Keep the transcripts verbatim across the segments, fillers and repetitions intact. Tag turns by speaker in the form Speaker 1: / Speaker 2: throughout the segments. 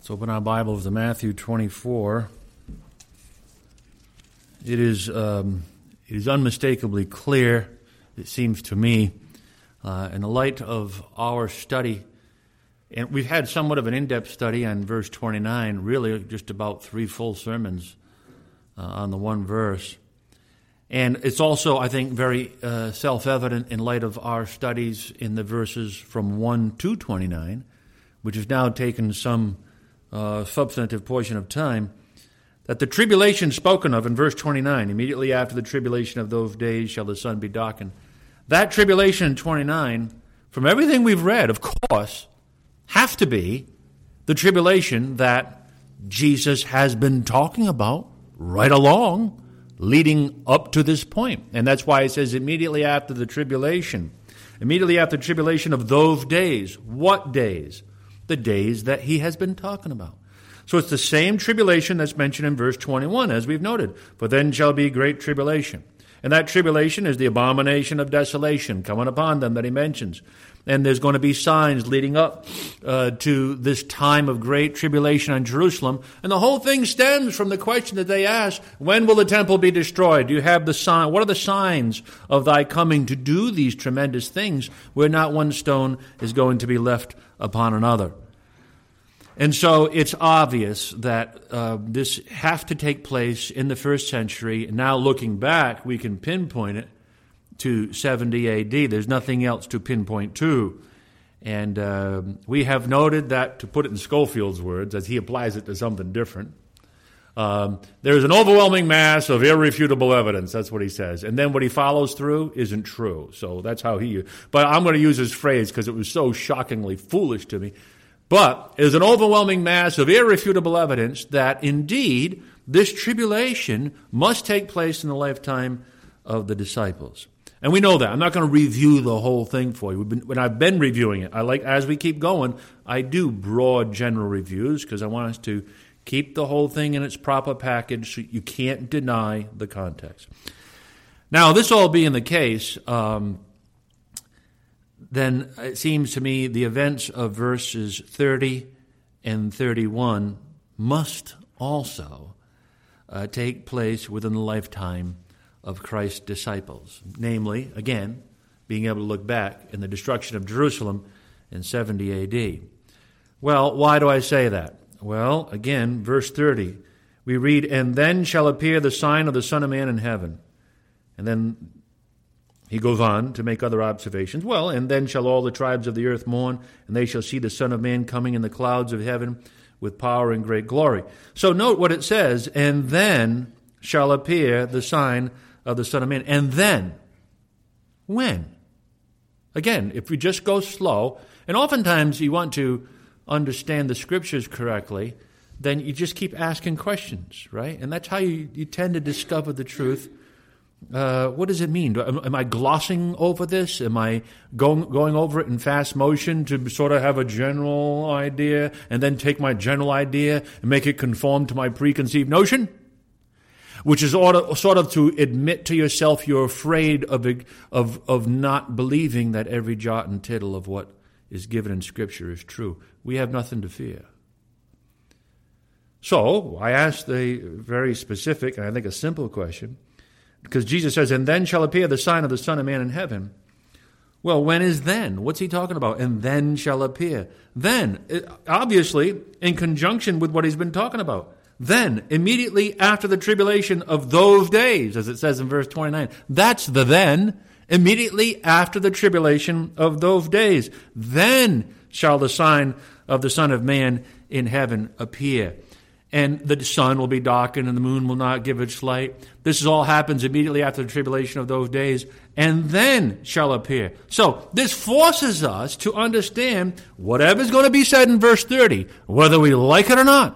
Speaker 1: Let's open our Bibles to Matthew twenty-four. It is um, it is unmistakably clear, it seems to me, uh, in the light of our study, and we've had somewhat of an in-depth study on verse twenty-nine, really just about three full sermons uh, on the one verse. And it's also, I think, very uh, self-evident in light of our studies in the verses from one to twenty-nine, which has now taken some uh, substantive portion of time, that the tribulation spoken of in verse twenty-nine, immediately after the tribulation of those days shall the sun be darkened. That tribulation in twenty-nine, from everything we've read, of course, have to be the tribulation that Jesus has been talking about right along, leading up to this point. And that's why it says immediately after the tribulation. Immediately after the tribulation of those days. What days? The days that he has been talking about. So it's the same tribulation that's mentioned in verse twenty-one, as we've noted. For then shall be great tribulation. And that tribulation is the abomination of desolation coming upon them that he mentions. And there's going to be signs leading up uh, to this time of great tribulation on Jerusalem. And the whole thing stems from the question that they ask, when will the temple be destroyed? Do you have the sign? What are the signs of thy coming to do these tremendous things where not one stone is going to be left upon another? And so it's obvious that uh, this have to take place in the first century. Now looking back, we can pinpoint it to seventy A D. There's nothing else to pinpoint to. And uh, we have noted that, to put it in Scofield's words, as he applies it to something different, um, there's an overwhelming mass of irrefutable evidence. That's what he says. And then what he follows through isn't true. So that's how he... But I'm going to use his phrase because it was so shockingly foolish to me. But there's an overwhelming mass of irrefutable evidence that indeed this tribulation must take place in the lifetime of the disciples. And we know that. I'm not going to review the whole thing for you. We've been, when I've been reviewing it, I like, as we keep going, I do broad general reviews because I want us to keep the whole thing in its proper package so you can't deny the context. Now, this all being the case, um, then it seems to me the events of verses thirty and thirty-one must also uh, take place within the lifetime of Christ's disciples. Namely, again, being able to look back in the destruction of Jerusalem in seventy A D. Well, why do I say that? Well, again, verse thirty, we read, and then shall appear the sign of the Son of Man in heaven. And then he goes on to make other observations. Well, and then shall all the tribes of the earth mourn, and they shall see the Son of Man coming in the clouds of heaven with power and great glory. So note what it says, and then shall appear the sign of the Son of Man. And then, when? Again, if we just go slow, and oftentimes you want to understand the Scriptures correctly, then you just keep asking questions, right? And that's how you, you tend to discover the truth. Uh, what does it mean? Do, am, am I glossing over this? Am I going going over it in fast motion to sort of have a general idea and then take my general idea and make it conform to my preconceived notion? Which is sort of, sort of to admit to yourself you're afraid of, of, of not believing that every jot and tittle of what is given in Scripture is true. We have nothing to fear. So I asked the very specific, and I think a simple question, because Jesus says, and then shall appear the sign of the Son of Man in heaven. Well, when is then? What's he talking about? And then shall appear. Then, obviously, in conjunction with what he's been talking about. Then, immediately after the tribulation of those days, as it says in verse twenty-nine. That's the then. Immediately after the tribulation of those days. Then shall the sign of the Son of Man in heaven appear. And the sun will be darkened, and the moon will not give its light. This all happens immediately after the tribulation of those days, and then shall appear. So this forces us to understand whatever's going to be said in verse thirty, whether we like it or not,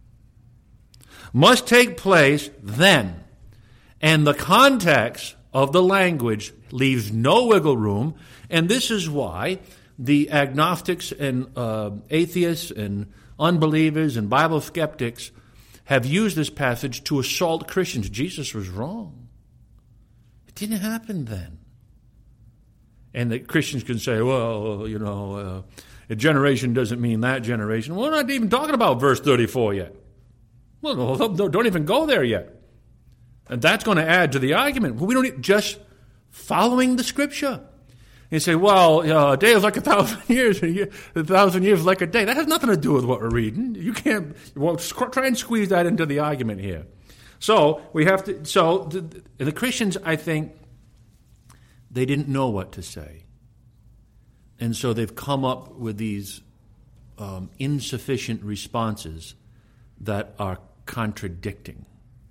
Speaker 1: must take place then. And the context of the language leaves no wiggle room, and this is why the agnostics and uh, atheists and unbelievers and Bible skeptics have used this passage to assault Christians. Jesus was wrong. It didn't happen then. And the Christians can say, well, you know, uh, a generation doesn't mean that generation. We're not even talking about verse thirty-four yet. Well, don't even go there yet. And that's going to add to the argument. We don't need, just following the Scripture. You say, well, uh, a day is like a thousand years, and a, year, a thousand years is like a day. That has nothing to do with what we're reading. You can't well, try and squeeze that into the argument here. So we have to. So the, the Christians, I think, they didn't know what to say, and so they've come up with these um, insufficient responses that are contradicting,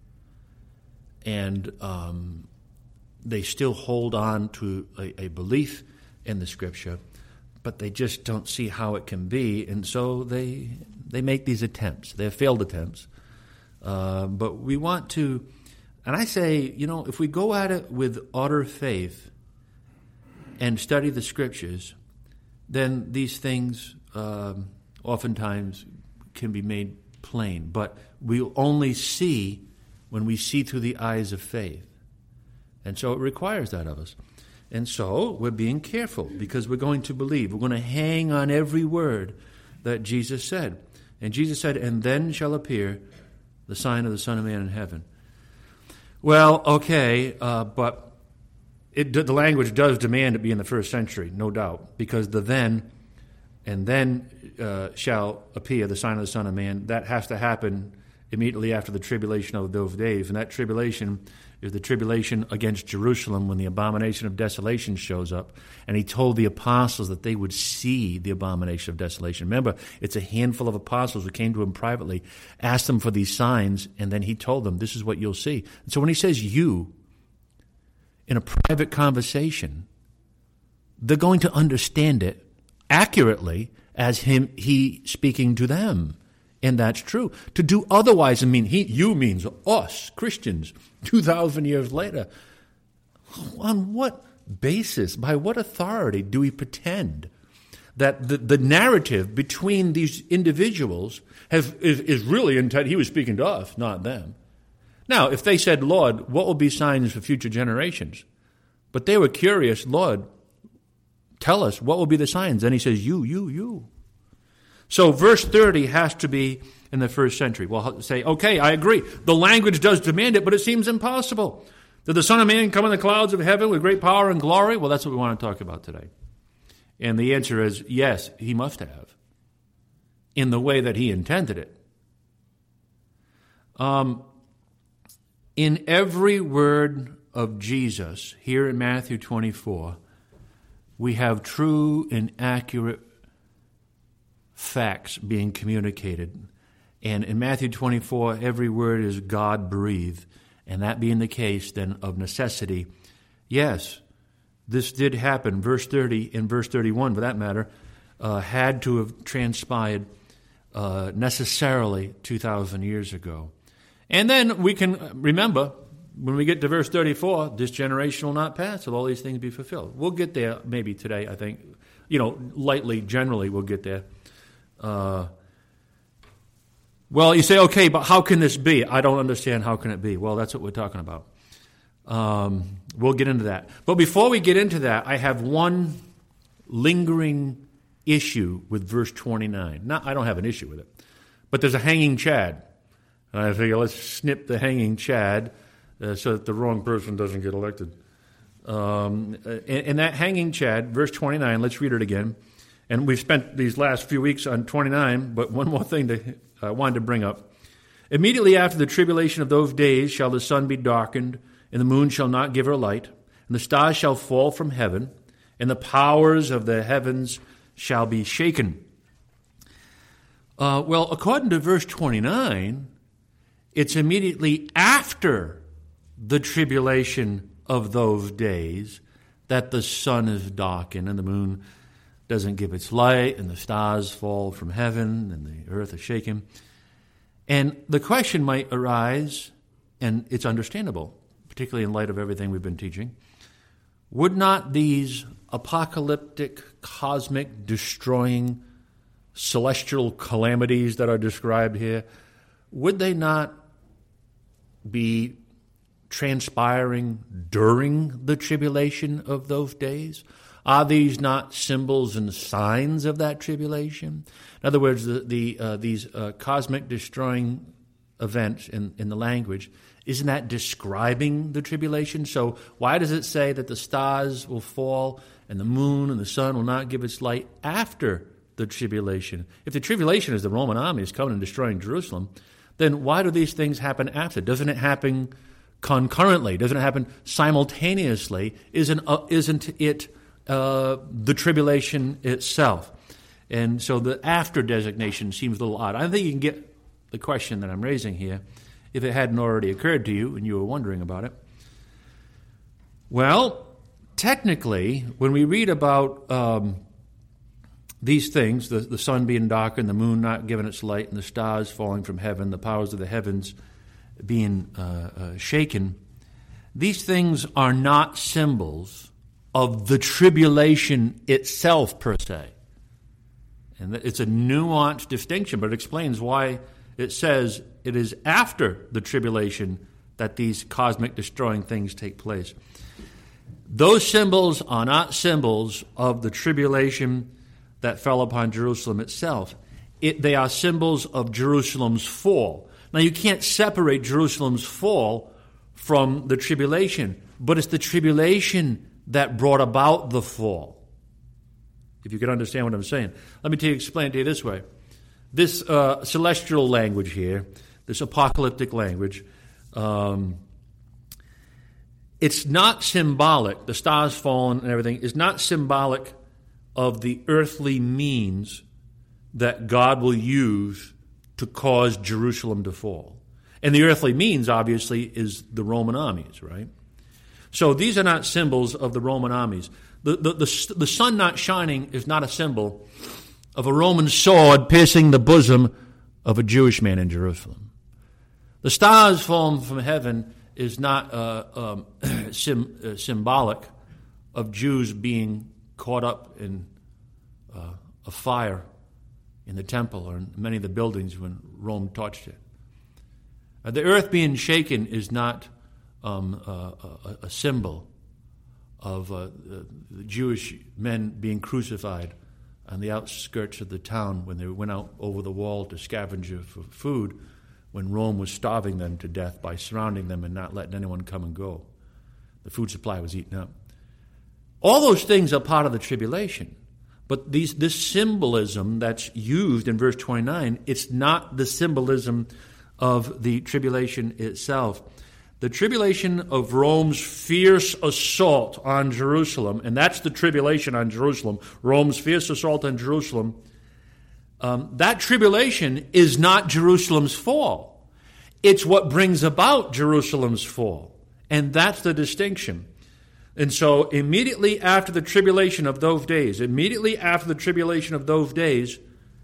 Speaker 1: and um, they still hold on to a, a belief in the Scripture, but they just don't see how it can be, and so they they make these attempts. They're failed attempts, uh, but we want to, and I say, you know, if we go at it with utter faith and study the Scriptures, then these things um, oftentimes can be made plain, but we'll only see when we see through the eyes of faith. And so it requires that of us. And so we're being careful because we're going to believe. We're going to hang on every word that Jesus said. And Jesus said, and then shall appear the sign of the Son of Man in heaven. Well, okay, uh, but it, the language does demand it be in the first century, no doubt, because the then and then uh, shall appear the sign of the Son of Man, that has to happen immediately after the tribulation of those days. And that tribulation is the tribulation against Jerusalem when the abomination of desolation shows up. And he told the apostles that they would see the abomination of desolation. Remember, it's a handful of apostles who came to him privately, asked them for these signs, and then he told them, this is what you'll see. And so when he says you, in a private conversation, they're going to understand it accurately as him he speaking to them. And that's true. To do otherwise, I mean, he, you means us, Christians, two thousand years later. On what basis, by what authority do we pretend that the, the narrative between these individuals has, is, is really intended? He was speaking to us, not them. Now, if they said, Lord, what will be signs for future generations? But they were curious, Lord, tell us, what will be the signs? Then he says, you, you, you. So verse thirty has to be in the first century. We'll say, okay, I agree. The language does demand it, but it seems impossible. Did the Son of Man come in the clouds of heaven with great power and glory? Well, that's what we want to talk about today. And the answer is, yes, he must have, in the way that he intended it. Um, in every word of Jesus, here in Matthew twenty-four, we have true and accurate facts being communicated. And in Matthew twenty-four, every word is God-breathed. And that being the case, then, of necessity, yes, this did happen. Verse thirty and verse thirty-one, for that matter, uh, had to have transpired uh, necessarily two thousand years ago. And then we can remember, when we get to verse thirty-four, this generation will not pass till all these things be fulfilled. We'll get there maybe today, I think. You know, lightly, generally, we'll get there. Uh, well, you say, okay, but how can this be? I don't understand. How can it be? Well, that's what we're talking about. Um, we'll get into that. But before we get into that, I have one lingering issue with verse twenty-nine. Not, I don't have an issue with it, but there's a hanging chad. And I figure let's snip the hanging chad uh, so that the wrong person doesn't get elected. Um, and, and that hanging chad, verse twenty-nine, let's read it again. And we've spent these last few weeks on twenty-nine, but one more thing that I uh, wanted to bring up. Immediately after the tribulation of those days shall the sun be darkened, and the moon shall not give her light, and the stars shall fall from heaven, and the powers of the heavens shall be shaken. Uh, well, according to verse twenty-nine, it's immediately after the tribulation of those days that the sun is darkened, and the moon doesn't give its light, and the stars fall from heaven, and the earth is shaken. And the question might arise, and it's understandable, particularly in light of everything we've been teaching, would not these apocalyptic, cosmic, destroying, celestial calamities that are described here, would they not be transpiring during the tribulation of those days? Are these not symbols and signs of that tribulation? In other words, the, the uh, these uh, cosmic destroying events in, in the language, isn't that describing the tribulation? So why does it say that the stars will fall and the moon and the sun will not give its light after the tribulation? If the tribulation is the Roman armies coming and destroying Jerusalem, then why do these things happen after? Doesn't it happen concurrently? Doesn't it happen simultaneously? Isn't, uh, isn't it uh, the tribulation itself? And so the after designation seems a little odd. I think you can get the question that I'm raising here, if it hadn't already occurred to you and you were wondering about it. Well, technically, when we read about um, these things, the, the sun being darkened, the moon not giving its light, and the stars falling from heaven, the powers of the heavens being uh, uh, shaken, these things are not symbols of the tribulation itself per se. And it's a nuanced distinction, but it explains why it says it is after the tribulation that these cosmic destroying things take place. Those symbols are not symbols of the tribulation that fell upon Jerusalem itself. It, they are symbols of Jerusalem's fall. Now, you can't separate Jerusalem's fall from the tribulation, but it's the tribulation that brought about the fall. If you can understand what I'm saying. Let me tell you, explain it to you this way. This uh, celestial language here, this apocalyptic language, um, it's not symbolic, the stars falling and everything, is not symbolic of the earthly means that God will use to cause Jerusalem to fall. And the earthly means, obviously, is the Roman armies, right? So these are not symbols of the Roman armies. The, the, the, the sun not shining is not a symbol of a Roman sword piercing the bosom of a Jewish man in Jerusalem. The stars falling from heaven is not uh, um, sim, uh, symbolic of Jews being caught up in uh, a fire in the temple or in many of the buildings when Rome touched it. Uh, the earth being shaken is not um, uh, a, a symbol of uh, the Jewish men being crucified on the outskirts of the town when they went out over the wall to scavenge for food when Rome was starving them to death by surrounding them and not letting anyone come and go. The food supply was eaten up. All those things are part of the tribulation. But these, this symbolism that's used in verse twenty-nine, it's not the symbolism of the tribulation itself. The tribulation of Rome's fierce assault on Jerusalem, and that's the tribulation on Jerusalem, Rome's fierce assault on Jerusalem, um, that tribulation is not Jerusalem's fall. It's what brings about Jerusalem's fall. And that's the distinction. And so immediately after the tribulation of those days, immediately after the tribulation of those days,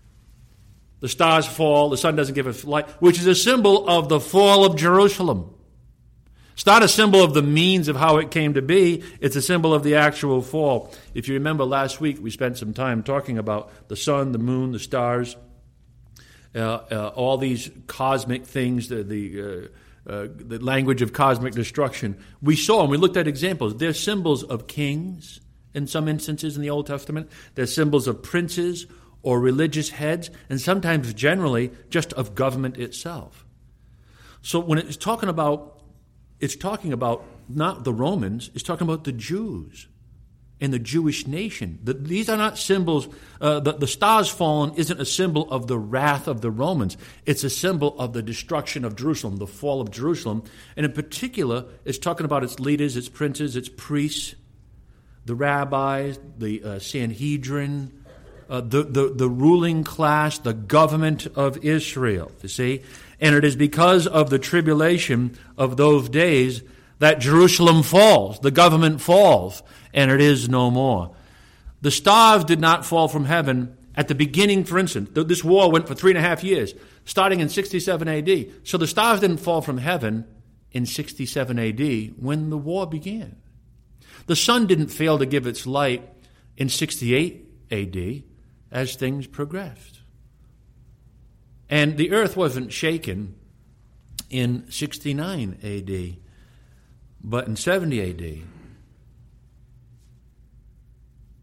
Speaker 1: the stars fall, the sun doesn't give us light, which is a symbol of the fall of Jerusalem. It's not a symbol of the means of how it came to be. It's a symbol of the actual fall. If you remember last week, we spent some time talking about the sun, the moon, the stars, uh, uh, all these cosmic things, the, the, uh, uh, the language of cosmic destruction. We saw and we looked at examples. They're symbols of kings in some instances in the Old Testament. They're symbols of princes or religious heads, and sometimes generally just of government itself. So when it's talking about It's talking about not the Romans, it's talking about the Jews and the Jewish nation. The, these are not symbols. Uh, the, the stars fallen isn't a symbol of the wrath of the Romans. It's a symbol of the destruction of Jerusalem, the fall of Jerusalem. And in particular, it's talking about its leaders, its princes, its priests, the rabbis, the uh, Sanhedrin, uh, the, the, the ruling class, the government of Israel, you see? And it is because of the tribulation of those days that Jerusalem falls, the government falls, and it is no more. The stars did not fall from heaven at the beginning, for instance. This war went for three and a half years, starting in sixty-seven A D. So the stars didn't fall from heaven in sixty-seven A D when the war began. The sun didn't fail to give its light in sixty-eight A D as things progressed. And the earth wasn't shaken in sixty-nine A D, but in seventy A D.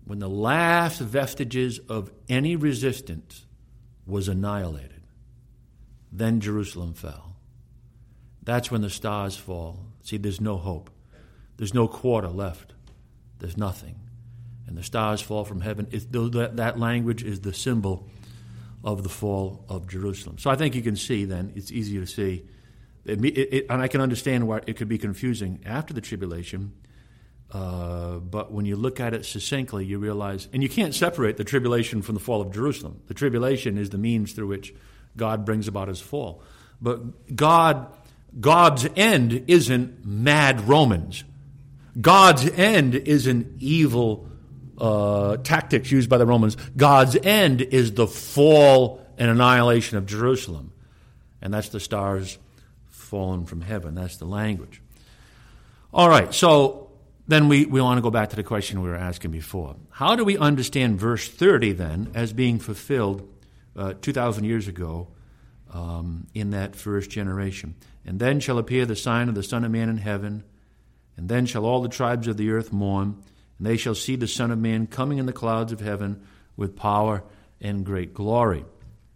Speaker 1: when the last vestiges of any resistance was annihilated, then Jerusalem fell. That's when the stars fall. See, there's no hope. There's no quarter left. There's nothing. And the stars fall from heaven. It's, that, that language is the symbol of the fall of Jerusalem. So I think you can see then, it's easier to see, it, it, it, and I can understand why it could be confusing after the tribulation, uh, but when you look at it succinctly, you realize, and you can't separate the tribulation from the fall of Jerusalem. The tribulation is the means through which God brings about his fall. But God, God's end isn't mad Romans. God's end isn't evil uh, tactics used by the Romans. God's end is the fall and annihilation of Jerusalem. And that's the stars fallen from heaven. That's the language. All right, so then we, we want to go back to the question we were asking before. How do we understand verse thirty then as being fulfilled uh, two thousand years ago um, in that first generation? And then shall appear the sign of the Son of Man in heaven, and then shall all the tribes of the earth mourn, and they shall see the Son of Man coming in the clouds of heaven with power and great glory.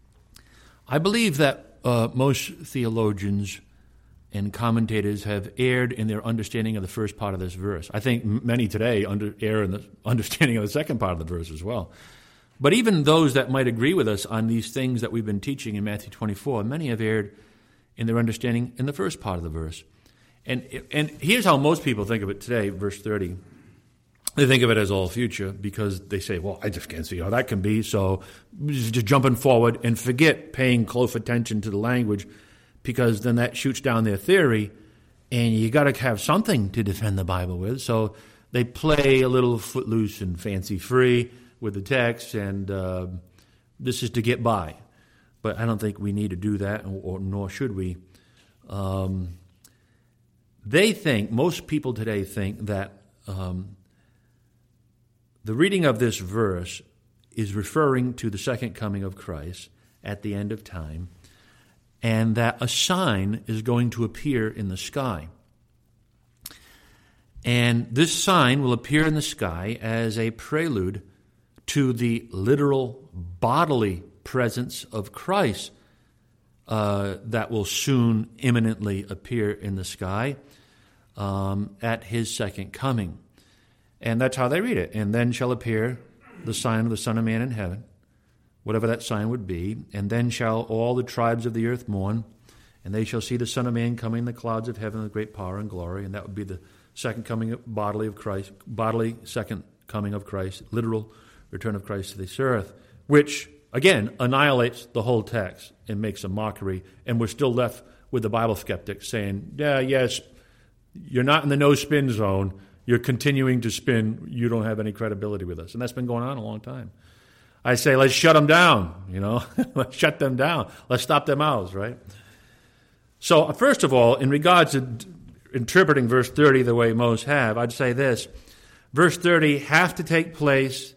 Speaker 1: I believe that uh, most theologians and commentators have erred in their understanding of the first part of this verse. I think many today under, err in the understanding of the second part of the verse as well. But even those that might agree with us on these things that we've been teaching in Matthew twenty-four, many have erred in their understanding in the first part of the verse. And and here's how most people think of it today, verse thirty. They think of it as all future because they say, well, I just can't see how that can be, so just jumping forward and forget paying close attention to the language, because then that shoots down their theory, and you got to have something to defend the Bible with. So they play a little footloose and fancy-free with the text, and uh, this is to get by. But I don't think we need to do that, or nor should we. Um, they think, most people today think that um, the reading of this verse is referring to the second coming of Christ at the end of time, and that a sign is going to appear in the sky. And this sign will appear in the sky as a prelude to the literal bodily presence of Christ uh, that will soon imminently appear in the sky um, at his second coming. And that's how they read it. And then shall appear the sign of the Son of Man in heaven, whatever that sign would be. And then shall all the tribes of the earth mourn, and they shall see the Son of Man coming in the clouds of heaven with great power and glory. And that would be the second coming of bodily of Christ, bodily second coming of Christ, literal return of Christ to this earth, which, again, annihilates the whole text and makes a mockery. And we're still left with the Bible skeptics saying, yeah, yes, you're not in the no-spin zone. You're continuing to spin. You don't have any credibility with us. And that's been going on a long time. I say, let's shut them down, you know. Let's shut them down. Let's stop their mouths, right? So, first of all, in regards to interpreting verse thirty the way most have, I'd say this. Verse thirty has to take place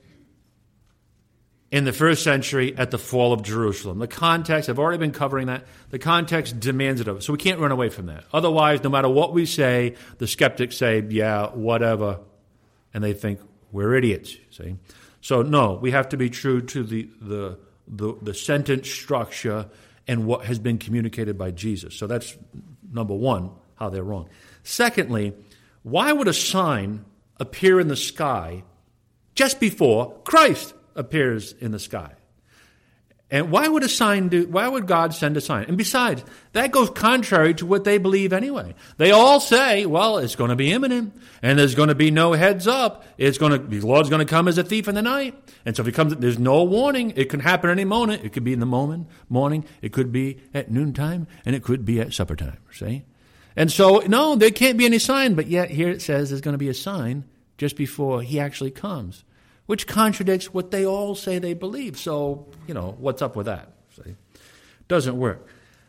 Speaker 1: in the first century at the fall of Jerusalem. The context, I've already been covering that, the context demands it of us. So we can't run away from that. Otherwise, no matter what we say, the skeptics say, yeah, whatever, and they think we're idiots, see? So no, we have to be true to the, the, the, the sentence structure and what has been communicated by Jesus. So that's number one, how they're wrong. Secondly, why would a sign appear in the sky just before Christ appears in the sky? And why would a sign do, why would God send a sign? And besides, that goes contrary to what they believe anyway. They all say, well, it's going to be imminent, and there's going to be no heads up. It's going to, the Lord's going to come as a thief in the night. And so if he comes, there's no warning. It can happen any moment. It could be in the moment, morning. It could be at noontime, and it could be at supper time, see? And so, no, there can't be any sign, but yet here it says there's going to be a sign just before he actually comes, which contradicts what they all say they believe. So, you know, what's up with that? See? Doesn't work.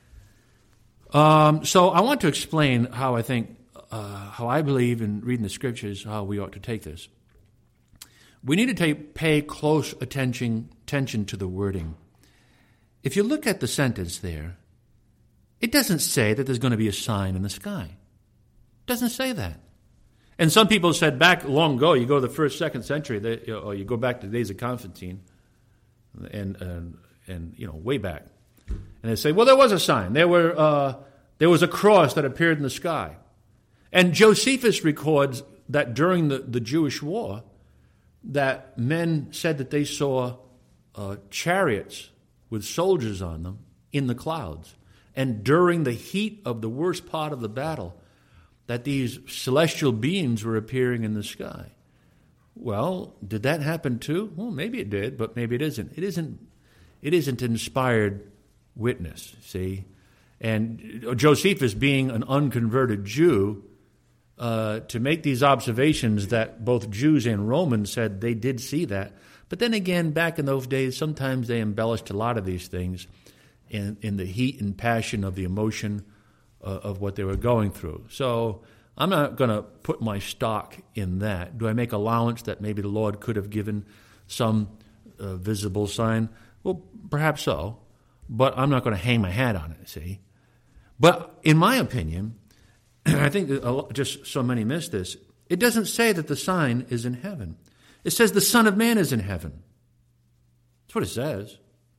Speaker 1: Um, so I want to explain how I think, uh, how I believe in reading the Scriptures, how we ought to take this. We need to take, pay close attention, attention to the wording. If you look at the sentence there, it doesn't say that there's going to be a sign in the sky. It doesn't say that. And some people said back long ago, you go to the first, second century, they, or you go back to the days of Constantine, and and, and you know, way back. And they say, well, there was a sign. There were uh, there was a cross that appeared in the sky. And Josephus records that during the, the Jewish war, that men said that they saw uh, chariots with soldiers on them in the clouds. And during the heat of the worst part of the battle, that these celestial beings were appearing in the sky. Well, did that happen too? Well, maybe it did, but maybe it isn't. It isn't. It isn't inspired witness. See, and Josephus, being an unconverted Jew, uh, to make these observations that both Jews and Romans said they did see that. But then again, back in those days, sometimes they embellished a lot of these things in in the heat and passion of the emotion uh, of what they were going through. So I'm not going to put my stock in that. Do I make allowance that maybe the Lord could have given some uh, visible sign? Well, perhaps so, but I'm not going to hang my hat on it, see? But in my opinion, I think that just so many miss this, it doesn't say that the sign is in heaven. It says the Son of Man is in heaven. That's what it says.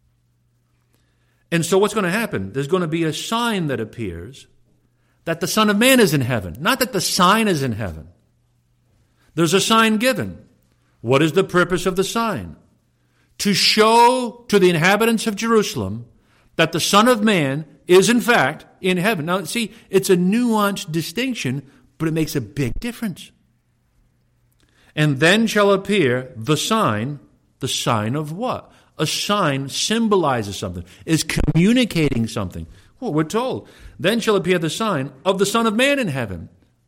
Speaker 1: And so what's going to happen? There's going to be a sign that appears that the Son of Man is in heaven. Not that the sign is in heaven. There's a sign given. What is the purpose of the sign? To show to the inhabitants of Jerusalem that the Son of Man is in fact in heaven. Now, see, it's a nuanced distinction, but it makes a big difference. And then shall appear the sign, the sign of what? A sign symbolizes something, is communicating something. Well, we're told, then shall appear the sign of the Son of Man in heaven.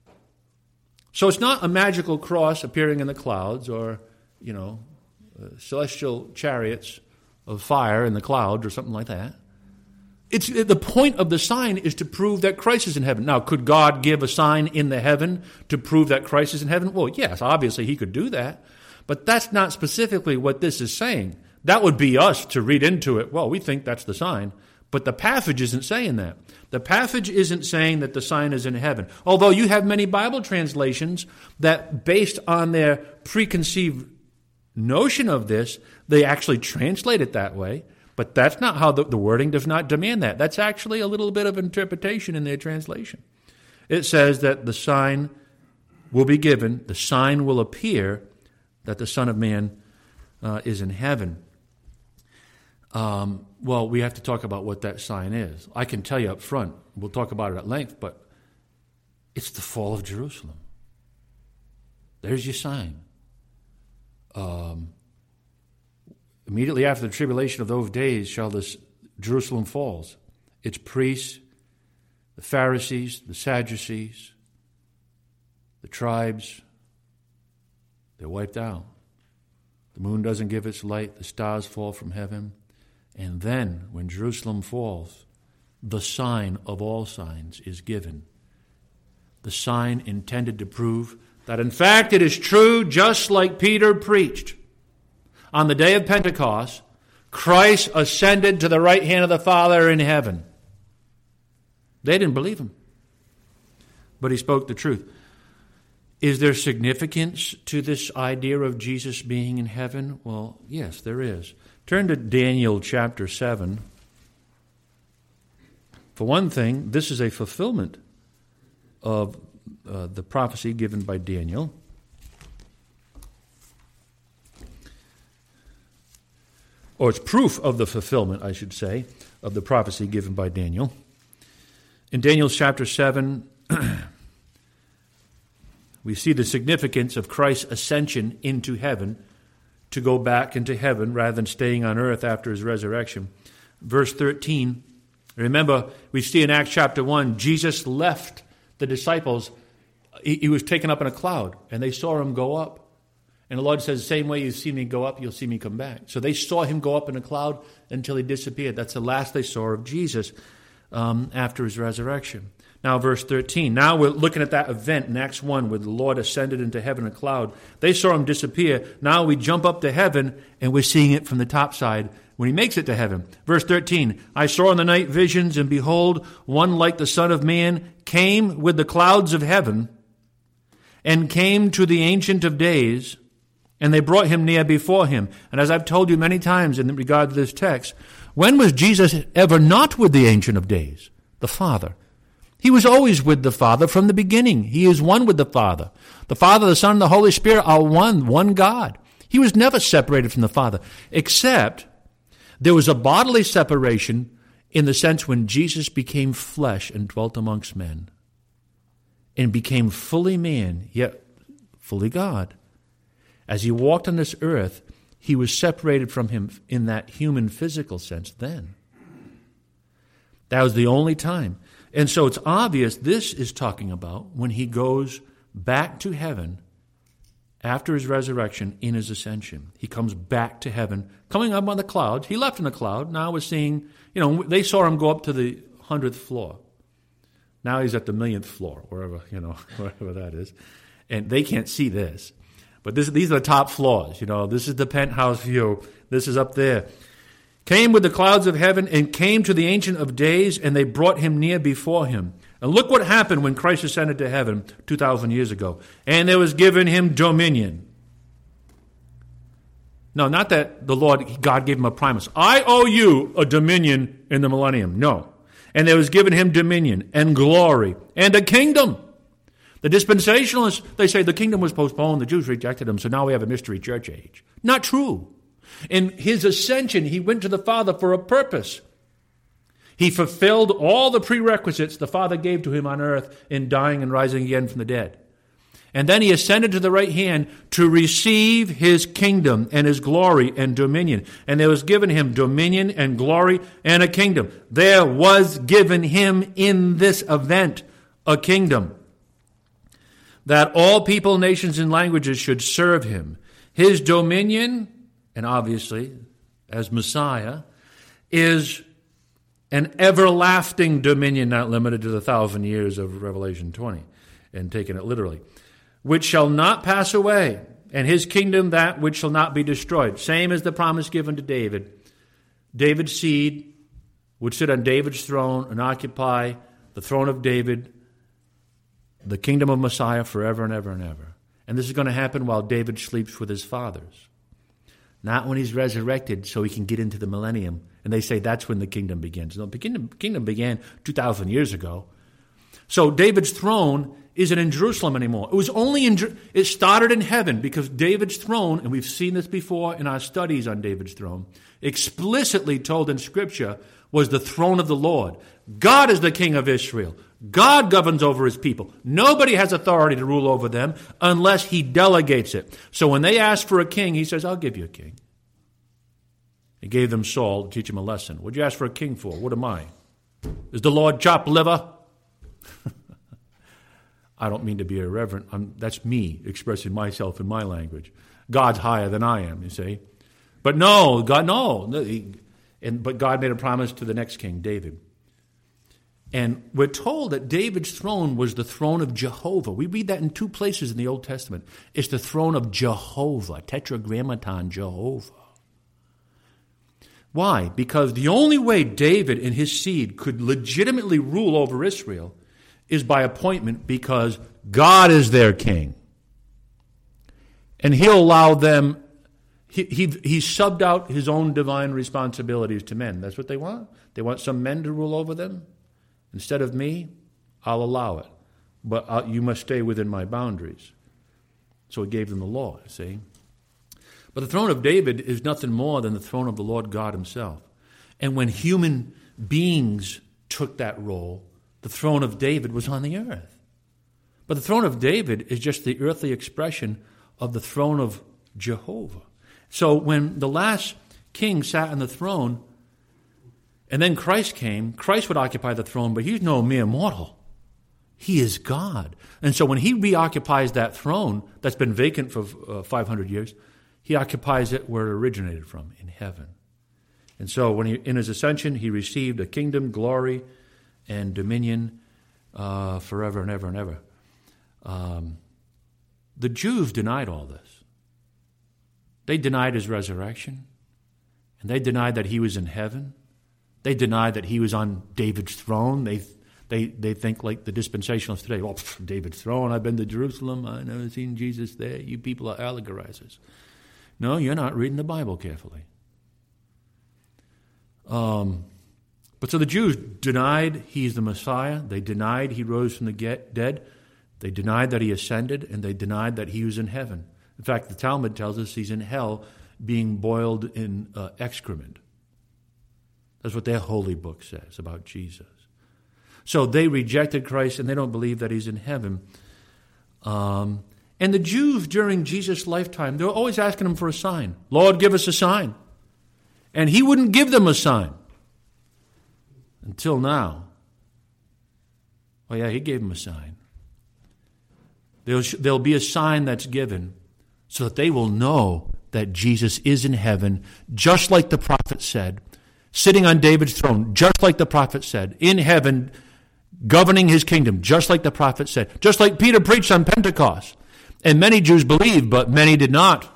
Speaker 1: So it's not a magical cross appearing in the clouds or, you know, uh, celestial chariots of fire in the clouds or something like that. It's the point of the sign is to prove that Christ is in heaven. Now, could God give a sign in the heaven to prove that Christ is in heaven? Well, yes, obviously he could do that. But that's not specifically what this is saying. That would be us to read into it. Well, we think that's the sign. But the passage isn't saying that. The passage isn't saying that the sign is in heaven. Although you have many Bible translations that, based on their preconceived notion of this, they actually translate it that way. But that's not how the, the wording does not demand that. That's actually a little bit of interpretation in their translation. It says that the sign will be given, the sign will appear that the Son of Man uh, is in heaven. Um, well, we have to talk about what that sign is. I can tell you up front. We'll talk about it at length, but it's the fall of Jerusalem. There's your sign. Um, immediately after the tribulation of those days shall this Jerusalem falls. Its priests, the Pharisees, the Sadducees, the tribes, they're wiped out. The moon doesn't give its light. The stars fall from heaven. And then, when Jerusalem falls, the sign of all signs is given. The sign intended to prove that, in fact, it is true, just like Peter preached. On the day of Pentecost, Christ ascended to the right hand of the Father in heaven. They didn't believe him, but he spoke the truth. Is there significance to this idea of Jesus being in heaven? Well, yes, there is. Turn to Daniel chapter seven. For one thing, this is a fulfillment of uh, the prophecy given by Daniel. Or it's proof of the fulfillment, I should say, of the prophecy given by Daniel. In Daniel chapter seven, we see the significance of Christ's ascension into heaven, to go back into heaven rather than staying on earth after his resurrection. Verse thirteen, remember, we see in Acts chapter one, Jesus left the disciples. He, he was taken up in a cloud, and they saw him go up. And the Lord says, the same way you see me go up, you'll see me come back. So they saw him go up in a cloud until he disappeared. That's the last they saw of Jesus um, after his resurrection. Now, verse thirteen. Now we're looking at that event in Acts one where the Lord ascended into heaven in a cloud. They saw him disappear. Now we jump up to heaven, and we're seeing it from the top side when he makes it to heaven. Verse thirteen. I saw in the night visions, and behold, one like the Son of Man came with the clouds of heaven. and came to the Ancient of Days, and they brought him near before him. And as I've told you many times in regard to this text, when was Jesus ever not with the Ancient of Days? The Father. He was always with the Father from the beginning. He is one with the Father. The Father, the Son, and the Holy Spirit are one, one God. He was never separated from the Father, except there was a bodily separation in the sense when Jesus became flesh and dwelt amongst men and became fully man, yet fully God. As he walked on this earth, he was separated from him in that human physical sense then. That was the only time. And so it's obvious this is talking about when he goes back to heaven after his resurrection in his ascension. He comes back to heaven, coming up on the clouds. He left in a cloud. Now we're seeing, you know, they saw him go up to the hundredth floor. Now he's at the millionth floor, wherever, you know, wherever that is. And they can't see this. But this, these are the top floors, you know. This is the penthouse view. This is up there. Came with the clouds of heaven and came to the Ancient of Days, and they brought him near before him. And look what happened when Christ ascended to heaven two thousand years ago. And there was given him dominion. No, not that the Lord, God gave him a promise. I owe you a dominion in the millennium. No. And there was given him dominion and glory and a kingdom. The dispensationalists, they say the kingdom was postponed, the Jews rejected him, so now we have a mystery church age. Not true. In his ascension, he went to the Father for a purpose. He fulfilled all the prerequisites the Father gave to him on earth in dying and rising again from the dead. And then he ascended to the right hand to receive his kingdom and his glory and dominion. And there was given him dominion and glory and a kingdom. There was given him in this event a kingdom, that all people, nations, and languages should serve him. His dominion, and obviously, as Messiah, is an everlasting dominion, not limited to the thousand years of Revelation twenty, and taking it literally, which shall not pass away, and his kingdom that which shall not be destroyed. Same as the promise given to David. David's seed would sit on David's throne and occupy the throne of David, the kingdom of Messiah forever and ever and ever. And this is going to happen while David sleeps with his fathers. Not when he's resurrected so he can get into the millennium. And they say that's when the kingdom begins. No, the kingdom, kingdom began two thousand years ago. So David's throne isn't in Jerusalem anymore. It was only in, it started in heaven because David's throne, and we've seen this before in our studies on David's throne, explicitly told in Scripture was the throne of the Lord. God is the king of Israel. God governs over his people. Nobody has authority to rule over them unless he delegates it. So when they ask for a king, he says, I'll give you a king. He gave them Saul to teach him a lesson. What'd you ask for a king for? What am I? Is the Lord chopped liver? I don't mean to be irreverent. I'm, that's me expressing myself in my language. God's higher than I am, you see. But no, God, no. He, and, but God made a promise to the next king, David. And we're told that David's throne was the throne of Jehovah. We read that in two places in the Old Testament. It's the throne of Jehovah, tetragrammaton Jehovah. Why? Because the only way David and his seed could legitimately rule over Israel is by appointment, because God is their king. And he'll allow them, he, he, he subbed out his own divine responsibilities to men. That's what they want. They want some men to rule over them. Instead of me, I'll allow it. But I'll, you must stay within my boundaries. So he gave them the law, see? But the throne of David is nothing more than the throne of the Lord God himself. And when human beings took that role, the throne of David was on the earth. But the throne of David is just the earthly expression of the throne of Jehovah. So when the last king sat on the throne, and then Christ came, Christ would occupy the throne, but he's no mere mortal. He is God. And so when he reoccupies that throne that's been vacant for uh, five hundred years, he occupies it where it originated from, in heaven. And so when he, in his ascension, he received a kingdom, glory, and dominion uh, forever and ever and ever. Um, the Jews denied all this. They denied his resurrection, and they denied that he was in heaven. They denied that he was on David's throne. They They they think like the dispensationalists today. Well, pff, David's throne. I've been to Jerusalem. I've never seen Jesus there. You people are allegorizers. No, you're not reading the Bible carefully. Um, but so the Jews denied he's the Messiah. They denied he rose from the get, dead. They denied that he ascended, and they denied that he was in heaven. In fact, the Talmud tells us he's in hell being boiled in uh, excrement. That's what their holy book says about Jesus. So they rejected Christ, and they don't believe that he's in heaven. Um, and the Jews during Jesus' lifetime, they were always asking him for a sign. Lord, give us a sign. And he wouldn't give them a sign. Until now. Oh yeah, he gave them a sign. There'll, there'll be a sign that's given so that they will know that Jesus is in heaven, just like the prophet said, sitting on David's throne, just like the prophet said, in heaven, governing his kingdom, just like the prophet said, just like Peter preached on Pentecost. And many Jews believed, but many did not.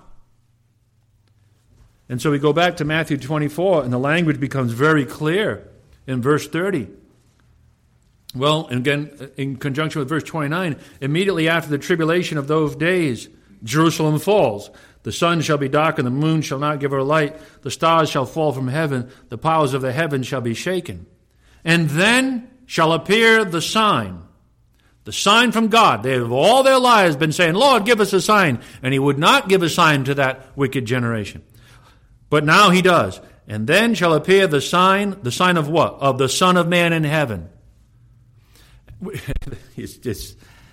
Speaker 1: And so we go back to Matthew twenty-four, and the language becomes very clear in verse thirty. Well, and again, in conjunction with verse twenty-nine, immediately after the tribulation of those days, Jerusalem falls. The sun shall be dark, and the moon shall not give her light. The stars shall fall from heaven. The powers of the heavens shall be shaken. And then shall appear the sign, the sign from God. They have all their lives been saying, Lord, give us a sign. And he would not give a sign to that wicked generation. But now he does. And then shall appear the sign, the sign of what? Of the Son of Man in heaven. It's just,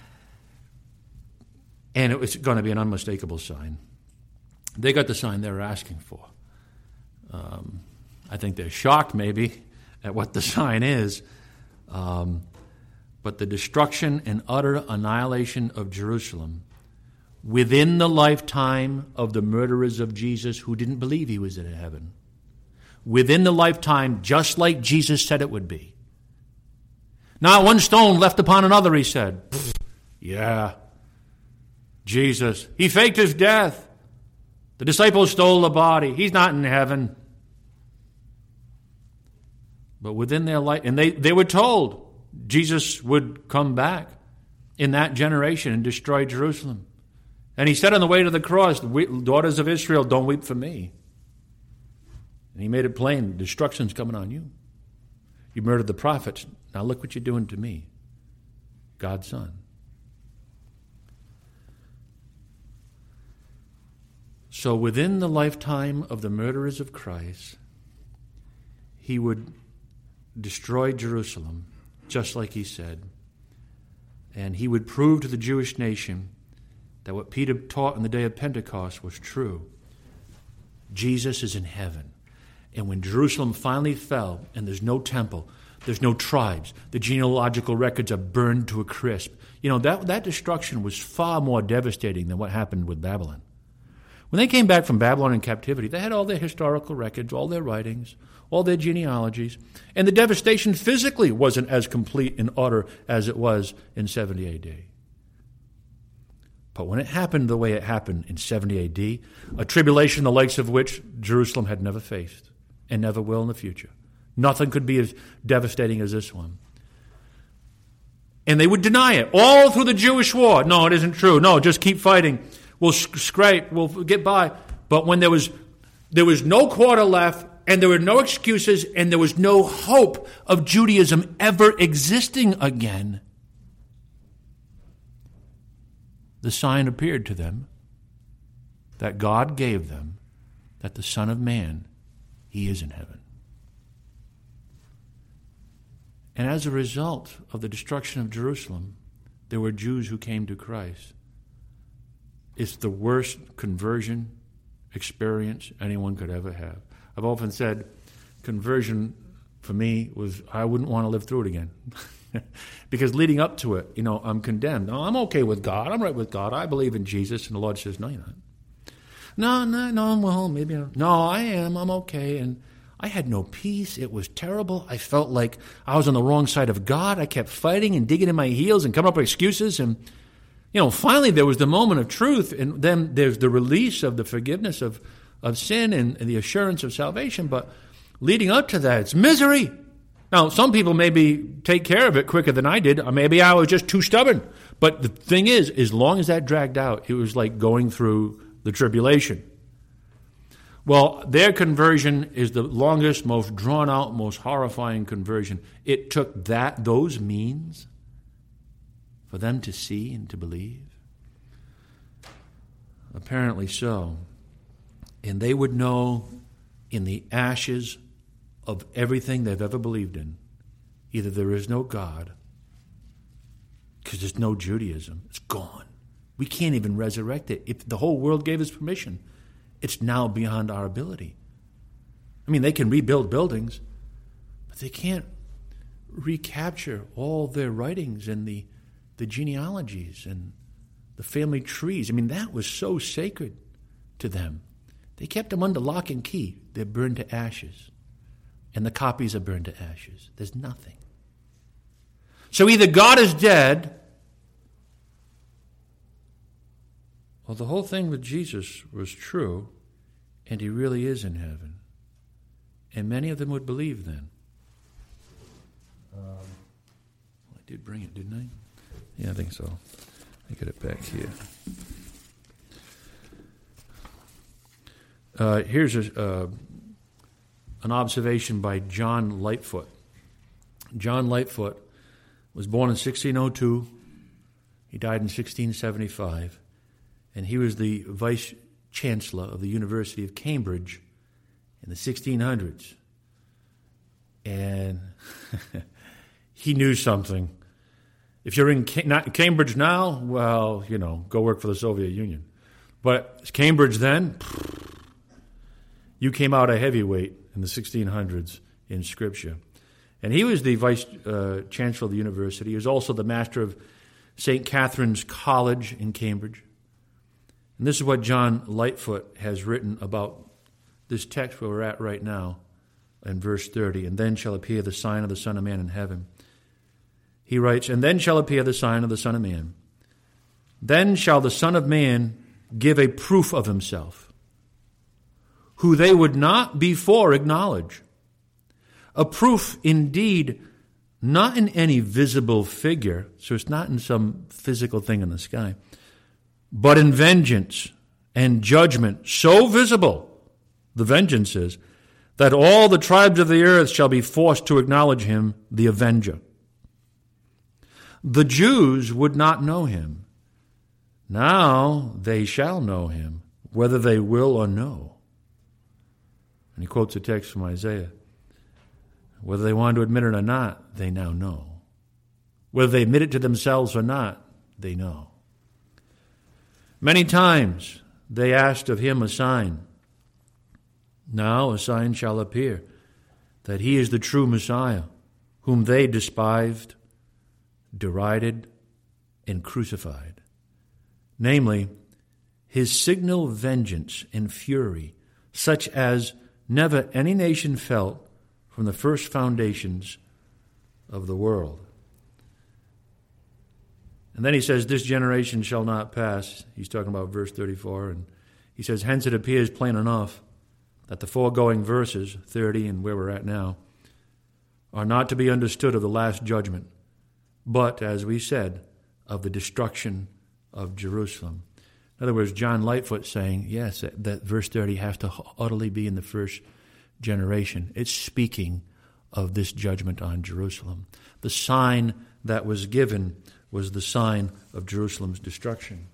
Speaker 1: and it was going to be an unmistakable sign. They got the sign they were asking for. Um, I think they're shocked maybe at what the sign is. Um, but the destruction and utter annihilation of Jerusalem within the lifetime of the murderers of Jesus who didn't believe he was in heaven. Within the lifetime, just like Jesus said it would be. Not one stone left upon another, he said. Yeah. Jesus. He faked his death. The disciples stole the body. He's not in heaven. But within their life, and they, they were told Jesus would come back in that generation and destroy Jerusalem. And he said on the way to the cross, daughters of Israel, don't weep for me. And he made it plain, destruction's coming on you. You murdered the prophets. Now look what you're doing to me, God's Son. So within the lifetime of the murderers of Christ, he would destroy Jerusalem, just like he said. And he would prove to the Jewish nation that what Peter taught on the day of Pentecost was true. Jesus is in heaven. And when Jerusalem finally fell, and there's no temple, there's no tribes, the genealogical records are burned to a crisp. You know, that, that destruction was far more devastating than what happened with Babylon. When they came back from Babylon in captivity, they had all their historical records, all their writings, all their genealogies, and the devastation physically wasn't as complete and utter as it was in seventy A D. But when it happened the way it happened in seventy A D, a tribulation the likes of which Jerusalem had never faced and never will in the future. Nothing could be as devastating as this one. And they would deny it all through the Jewish war. No, it isn't true. No, just keep fighting. We'll scrape. We'll get by. But when there was there was no quarter left, and there were no excuses, and there was no hope of Judaism ever existing again, the sign appeared to them that God gave them, that the Son of Man, he is in heaven. And as a result of the destruction of Jerusalem, there were Jews who came to Christ. It's the worst conversion experience anyone could ever have. I've often said conversion for me was, I wouldn't want to live through it again. Because leading up to it, you know, I'm condemned. No, I'm okay with God. I'm right with God. I believe in Jesus. And the Lord says, no, you're not. No, no, no, well, maybe not. No, I am. I'm okay. And I had no peace. It was terrible. I felt like I was on the wrong side of God. I kept fighting and digging in my heels and coming up with excuses. And, you know, finally there was the moment of truth. And then there's the release of the forgiveness of, of sin and, and the assurance of salvation. But leading up to that, it's misery. Now, some people maybe take care of it quicker than I did, or maybe I was just too stubborn. But the thing is, as long as that dragged out, it was like going through the tribulation. Well, their conversion is the longest, most drawn-out, most horrifying conversion. It took that those means for them to see and to believe. Apparently so. And they would know in the ashes of everything they've ever believed in, either there is no God, because there's no Judaism. It's gone. We can't even resurrect it. If the whole world gave us permission, it's now beyond our ability. I mean, they can rebuild buildings, but they can't recapture all their writings and the, the genealogies and the family trees. I mean, that was so sacred to them. They kept them under lock and key. They're burned to ashes. And the copies are burned to ashes. There's nothing. So either God is dead, or the whole thing with Jesus was true, and he really is in heaven. And many of them would believe then. Um, I did bring it, didn't I? Yeah, I think so. I get it back here. Uh, here's a, uh, an observation by John Lightfoot. John Lightfoot was born in sixteen oh two. He died in sixteen seventy-five. And he was the vice chancellor of the University of Cambridge in the sixteen hundreds. And he knew something. If you're in Cambridge now, well, you know, go work for the Soviet Union. But Cambridge then, you came out a heavyweight in the sixteen hundreds in Scripture. And he was the vice uh, chancellor of the university. He was also the master of Saint Catherine's College in Cambridge. And this is what John Lightfoot has written about this text where we're at right now in verse thirty. And then shall appear the sign of the Son of Man in heaven. He writes, and then shall appear the sign of the Son of Man. Then shall the Son of Man give a proof of himself, who they would not before acknowledge. A proof indeed, not in any visible figure, so it's not in some physical thing in the sky, but in vengeance and judgment so visible, the vengeance is, that all the tribes of the earth shall be forced to acknowledge him, the avenger. The Jews would not know him. Now they shall know him, whether they will or no. And he quotes a text from Isaiah. Whether they want to admit it or not, they now know. Whether they admit it to themselves or not, they know. Many times they asked of him a sign. Now a sign shall appear, that he is the true Messiah, whom they despised, derided, and crucified. Namely, his signal vengeance and fury, such as never any nation felt from the first foundations of the world. And then he says, this generation shall not pass. He's talking about verse thirty-four. And he says, hence it appears plain enough that the foregoing verses, thirty and where we're at now, are not to be understood of the last judgment, but, as we said, of the destruction of Jerusalem. In other words, John Lightfoot saying, yes, that verse thirty has to utterly be in the first generation. It's speaking of this judgment on Jerusalem. The sign that was given was the sign of Jerusalem's destruction.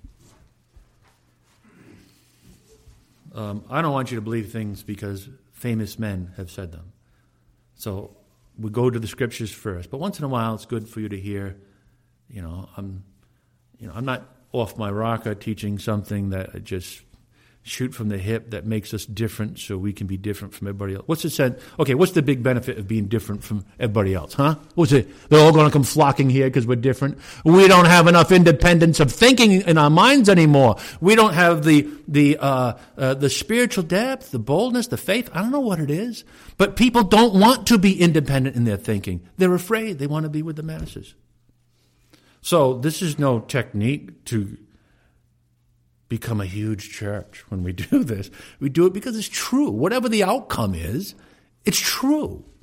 Speaker 1: Um, I don't want you to believe things because famous men have said them. So we go to the scriptures first. But once in a while, it's good for you to hear, you know, I'm, you know, I'm not off my rocker teaching something that I just shoot from the hip that makes us different so we can be different from everybody else. What's it said? Okay, what's the big benefit of being different from everybody else, huh? What's it? They're all going to come flocking here because we're different. We don't have enough independence of thinking in our minds anymore. We don't have the the uh, uh, the spiritual depth, the boldness, the faith. I don't know what it is. But people don't want to be independent in their thinking. They're afraid. They want to be with the masses. So this is no technique to become a huge church when we do this. We do it because it's true. Whatever the outcome is, it's true.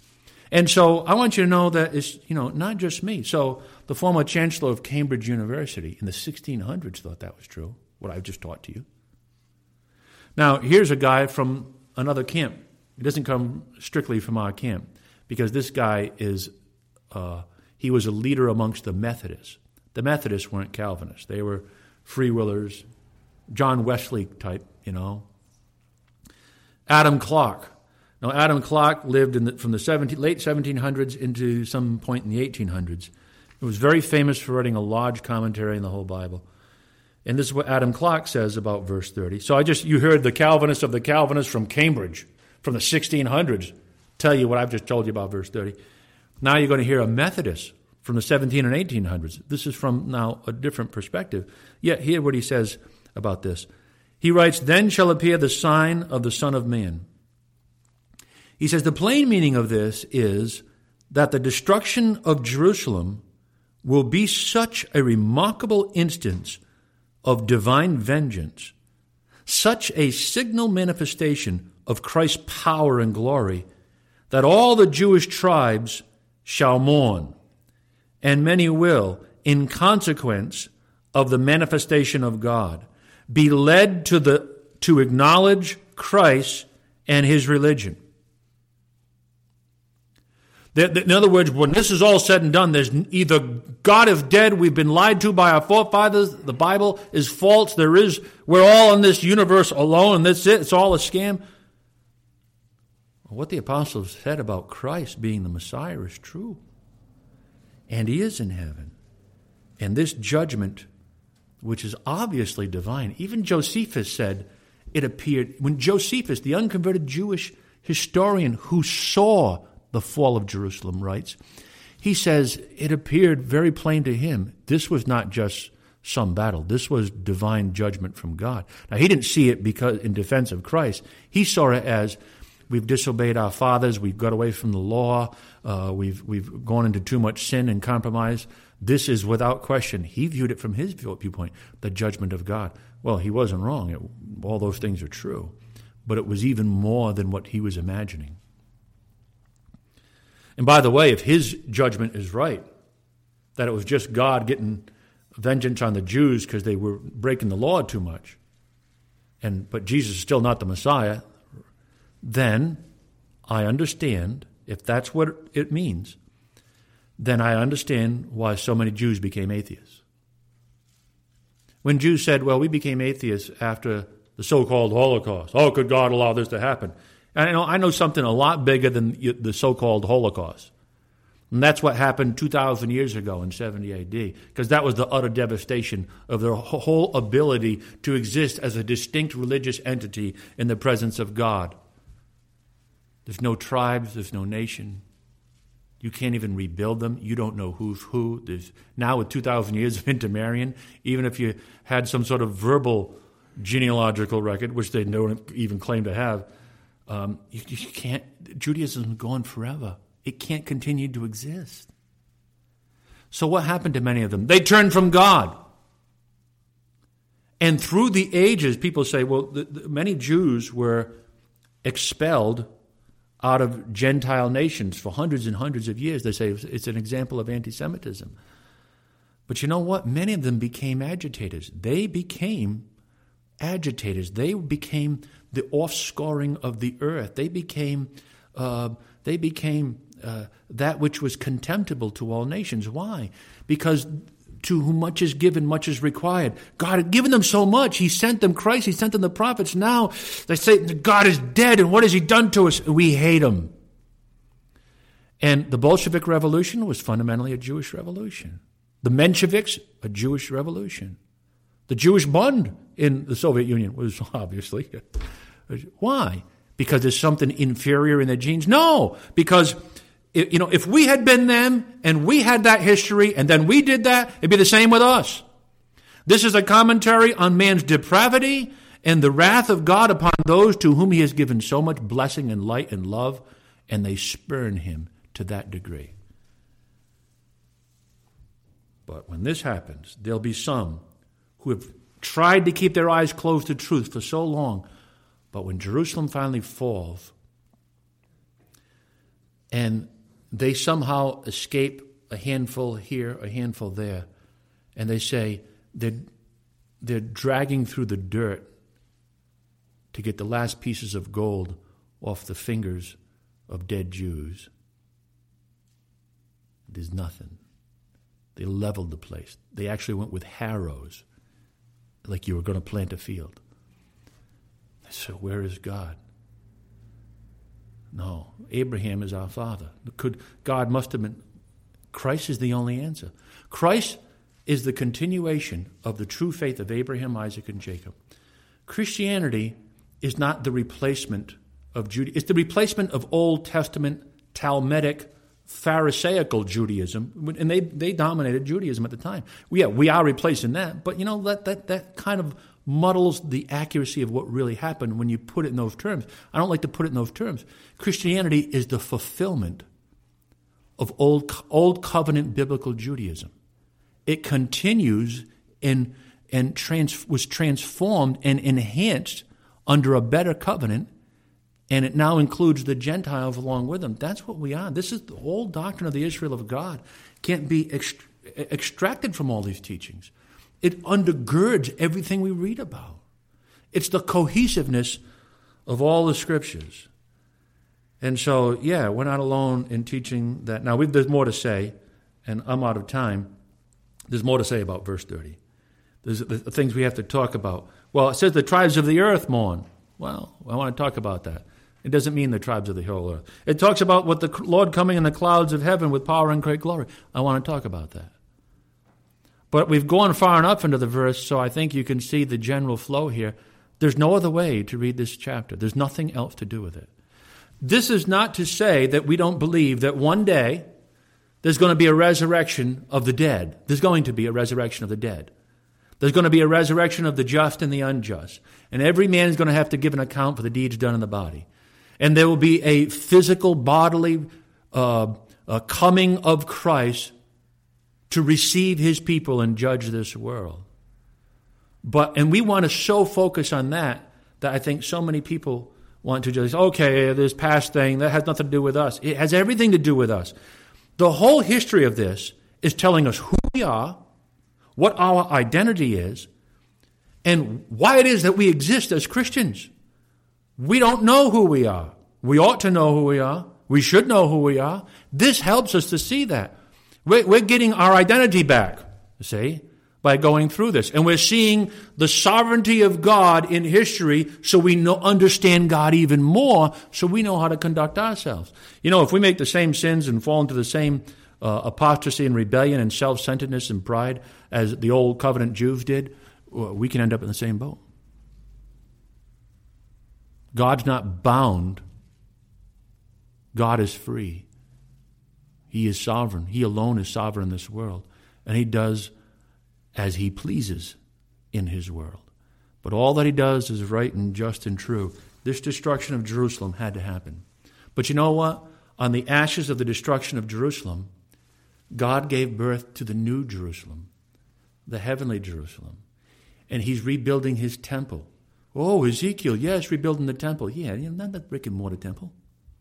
Speaker 1: And so I want you to know that it's, you know, not just me. So the former chancellor of Cambridge University in the sixteen hundreds thought that was true, what I've just taught to you. Now, here's a guy from another camp. He doesn't come strictly from our camp, because this guy is, uh, he was a leader amongst the Methodists. The Methodists weren't Calvinists. They were free willers, John Wesley type, you know. Adam Clarke. Now, Adam Clarke lived in the, from the seventeen, late seventeen hundreds into some point in the eighteen hundreds. He was very famous for writing a large commentary on the whole Bible. And this is what Adam Clarke says about verse thirty. So I just, you heard the Calvinists of the Calvinists from Cambridge, from the sixteen hundreds, tell you what I've just told you about verse thirty. Now you're going to hear a Methodist from the seventeen and eighteen hundreds. This is from now a different perspective. Yet hear what he says about this. He writes, "Then shall appear the sign of the Son of Man." He says the plain meaning of this is that the destruction of Jerusalem will be such a remarkable instance of divine vengeance, such a signal manifestation of Christ's power and glory, that all the Jewish tribes shall mourn, and many will, in consequence of the manifestation of God, be led to the to acknowledge Christ and his religion. In other words, when this is all said and done, there's either God is dead, we've been lied to by our forefathers, the Bible is false, there is, we're all in this universe alone, and that's it, it's all a scam. What the apostles said about Christ being the Messiah is true. And he is in heaven. And this judgment, which is obviously divine, even Josephus said it appeared, when Josephus, the unconverted Jewish historian who saw the fall of Jerusalem, writes, he says it appeared very plain to him, this was not just some battle. This was divine judgment from God. Now, he didn't see it because in defense of Christ. He saw it as we've disobeyed our fathers, we've got away from the law, uh, we've we've gone into too much sin and compromise. This is without question. He viewed it from his viewpoint, the judgment of God. Well, he wasn't wrong. It, all those things are true. But it was even more than what he was imagining. And by the way, if his judgment is right, that it was just God getting vengeance on the Jews because they were breaking the law too much, and but Jesus is still not the Messiah, then I understand, if that's what it means, then I understand why so many Jews became atheists. When Jews said, well, we became atheists after the so-called Holocaust. Oh, could God allow this to happen? And I know, I know something a lot bigger than the so-called Holocaust. And that's what happened two thousand years ago in seventy A D, because that was the utter devastation of their whole ability to exist as a distinct religious entity in the presence of God. There's no tribes, there's no nation. You can't even rebuild them. You don't know who's who. There's, now with two thousand years of intermarrying, even if you had some sort of verbal genealogical record, which they don't even claim to have, um, you, you can't, Judaism is gone forever. It can't continue to exist. So what happened to many of them? They turned from God. And through the ages, people say, well, the, the, many Jews were expelled out of Gentile nations for hundreds and hundreds of years. They say it's an example of anti-Semitism. But you know what? Many of them became agitators. They became agitators. They became the offscoring of the earth. They became uh, they became uh, that which was contemptible to all nations. Why? Because to whom much is given, much is required. God had given them so much. He sent them Christ. He sent them the prophets. Now they say God is dead, and what has he done to us? We hate him. And the Bolshevik Revolution was fundamentally a Jewish revolution. The Mensheviks, a Jewish revolution. The Jewish Bund in the Soviet Union was obviously. Why? Because there's something inferior in their genes? No, because you know, if we had been them and we had that history and then we did that, it'd be the same with us. This is a commentary on man's depravity and the wrath of God upon those to whom he has given so much blessing and light and love, and they spurn him to that degree. But when this happens, there'll be some who have tried to keep their eyes closed to truth for so long, but when Jerusalem finally falls, and they somehow escape a handful here, a handful there, and they say they're, they're dragging through the dirt to get the last pieces of gold off the fingers of dead Jews. There's nothing. They leveled the place. They actually went with harrows, like you were going to plant a field. So where is God? No, Abraham is our father. Could God must have been. Christ is the only answer. Christ is the continuation of the true faith of Abraham, Isaac, and Jacob. Christianity is not the replacement of Judaism. It's the replacement of Old Testament Talmudic Pharisaical Judaism, and they, they dominated Judaism at the time. Yeah, we are replacing that, but you know that that that kind of muddles the accuracy of what really happened when you put it in those terms. I don't like to put it in those terms. Christianity is the fulfillment of old old covenant biblical Judaism. It continues and and trans, was transformed and enhanced under a better covenant. And it now includes the Gentiles along with them. That's what we are. This is the whole doctrine of the Israel of God. Can't be ext- extracted from all these teachings. It undergirds everything we read about. It's the cohesiveness of all the scriptures. And so, yeah, we're not alone in teaching that. Now, we've, there's more to say, and I'm out of time. There's more to say about verse thirty. There's the things we have to talk about. Well, it says the tribes of the earth mourn. Well, I want to talk about that. It doesn't mean the tribes of the whole earth. It talks about what the Lord coming in the clouds of heaven with power and great glory. I want to talk about that. But we've gone far enough into the verse, so I think you can see the general flow here. There's no other way to read this chapter. There's nothing else to do with it. This is not to say that we don't believe that one day there's going to be a resurrection of the dead. There's going to be a resurrection of the dead. There's going to be a resurrection of the just and the unjust. And every man is going to have to give an account for the deeds done in the body. And there will be a physical, bodily uh, uh, coming of Christ to receive his people and judge this world. But and we want to so focus on that that I think so many people want to just, okay, this past thing, that has nothing to do with us. It has everything to do with us. The whole history of this is telling us who we are, what our identity is, and why it is that we exist as Christians. We don't know who we are. We ought to know who we are. We should know who we are. This helps us to see that. We're, we're getting our identity back, see, by going through this. And we're seeing the sovereignty of God in history so we know, understand God even more, so we know how to conduct ourselves. You know, if we make the same sins and fall into the same uh, apostasy and rebellion and self-centeredness and pride as the old covenant Jews did, we can end up in the same boat. God's not bound. God is free. He is sovereign. He alone is sovereign in this world. And he does as he pleases in his world. But all that he does is right and just and true. This destruction of Jerusalem had to happen. But you know what? On the ashes of the destruction of Jerusalem, God gave birth to the new Jerusalem, the heavenly Jerusalem. And he's rebuilding his temple. Oh, Ezekiel, yes, rebuilding the temple. Yeah, you know, not the brick and mortar temple.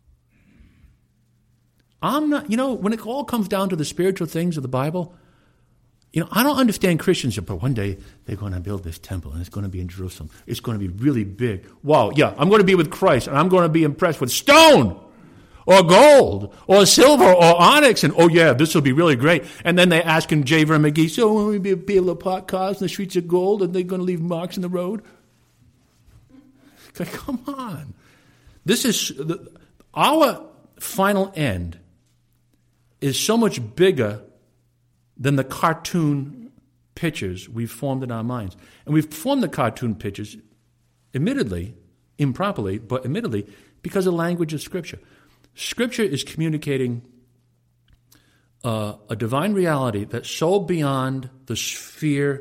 Speaker 1: I'm not, you know, when it all comes down to the spiritual things of the Bible, you know, I don't understand Christians, but one day they're going to build this temple and it's going to be in Jerusalem. It's going to be really big. Wow, yeah, I'm going to be with Christ and I'm going to be impressed with stone or gold or silver or onyx. And, oh, yeah, this will be really great. And then they're asking J. Vernon McGee, so will we be, be able to park cars in the streets of gold? Are they going to leave marks in the road? Like, come on. This is, the, our final end is so much bigger than the cartoon pictures we've formed in our minds. And we've formed the cartoon pictures, admittedly, improperly, but admittedly, because of the language of Scripture. Scripture is communicating uh, a divine reality that's so beyond the sphere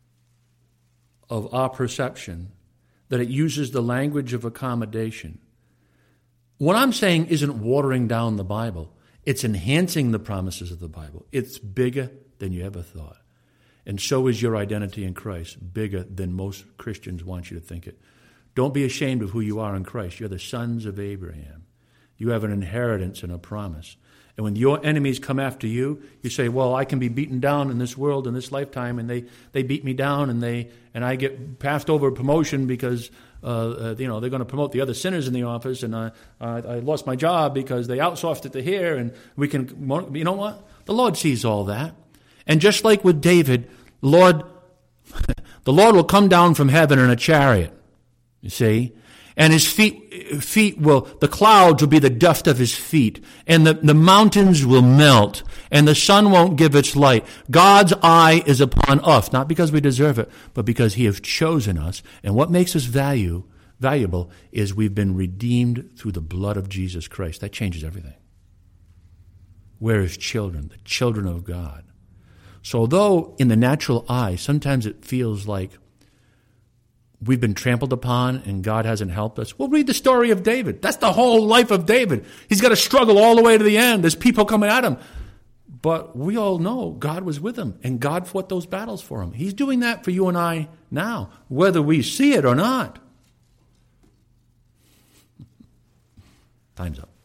Speaker 1: of our perception that it uses the language of accommodation. What I'm saying isn't watering down the Bible. It's enhancing the promises of the Bible. It's bigger than you ever thought. And so is your identity in Christ, bigger than most Christians want you to think it. Don't be ashamed of who you are in Christ. You're the sons of Abraham. You have an inheritance and a promise. And when your enemies come after you, you say, well, I can be beaten down in this world, in this lifetime, and they, they beat me down, and they and I get passed over a promotion because uh, uh, you know they're going to promote the other sinners in the office, and I, I, I lost my job because they outsourced it to here, and we can, you know what? The Lord sees all that. And just like with David, Lord, the Lord will come down from heaven in a chariot, you see, and his feet, feet will, the clouds will be the dust of his feet, and the, the mountains will melt, and the sun won't give its light. God's eye is upon us, not because we deserve it, but because he has chosen us. And what makes us value, valuable is we've been redeemed through the blood of Jesus Christ. That changes everything. We're his children, the children of God. So although in the natural eye, sometimes it feels like we've been trampled upon and God hasn't helped us. Well, read the story of David. That's the whole life of David. He's got to struggle all the way to the end. There's people coming at him. But we all know God was with him, and God fought those battles for him. He's doing that for you and I now, whether we see it or not. Time's up.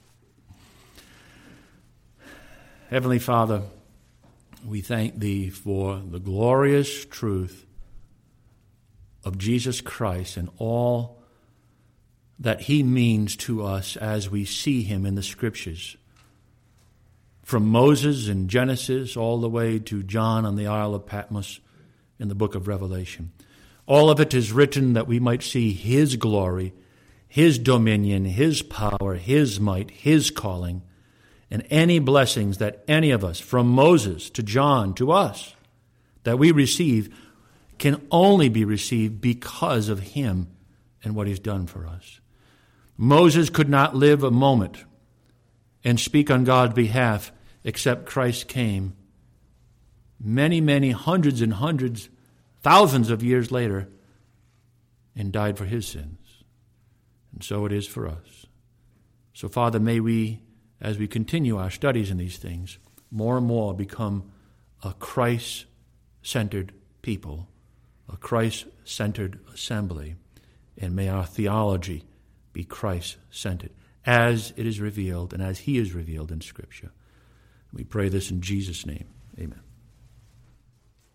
Speaker 1: Heavenly Father, we thank thee for the glorious truth of Jesus Christ and all that he means to us as we see him in the Scriptures. From Moses in Genesis all the way to John on the Isle of Patmos in the book of Revelation. All of it is written that we might see his glory, his dominion, his power, his might, his calling, and any blessings that any of us, from Moses to John to us, that we receive can only be received because of him and what he's done for us. Moses could not live a moment and speak on God's behalf except Christ came many, many hundreds and hundreds, thousands of years later and died for his sins. And so it is for us. So, Father, may we, as we continue our studies in these things, more and more become a Christ-centered people, a Christ-centered assembly, and may our theology be Christ-centered, as it is revealed and as he is revealed in Scripture. We pray this in Jesus' name. Amen.